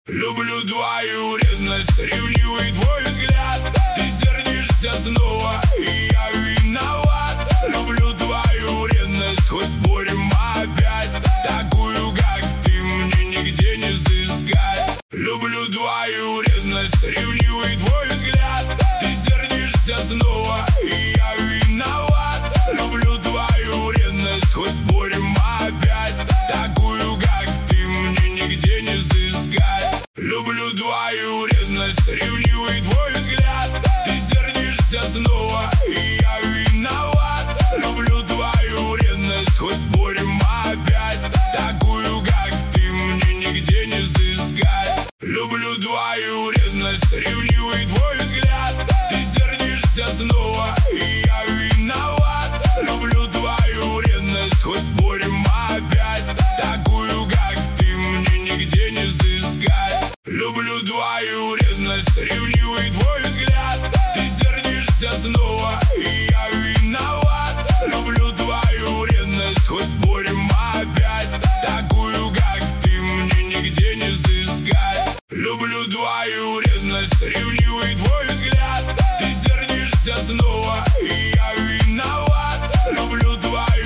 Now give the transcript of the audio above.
Люблю твою ревность, ревнивый твой взгляд. Ты сердишься снова, и я виноват. Люблю твою ревность, хоть спорим опять. Такую, как ты, мне нигде не сыскать. Люблю твою ревность, ревнивый твой взгляд. Ты сердишься снова, и я виноват. Люблю твою ревность, хоть спорим опять. Такую, как ты, мне нигде не сыскать. Люблю твою ревность, ревнивый твой взгляд. Ты сердишься снова, и я виноват. Люблю твою ревность, хоть спорим опять. Такую, как ты, мне нигде не сыскать. Люблю твою ревность, ревнивый твой взгляд. Ты сердишься снова, и я виноват. Люблю твою ревность, хоть спорим опять. Такую, как ты, мне нигде не сыскать. Люблю твою ревность, ревнивый твой взгляд. Ты сердишься снова, и я виноват. Люблю твою ревность, хоть спорим опять. Такую, как ты, мне нигде не сыскать. Люблю твою ревность, ревнивый твой взгляд. Ты сердишься снова, и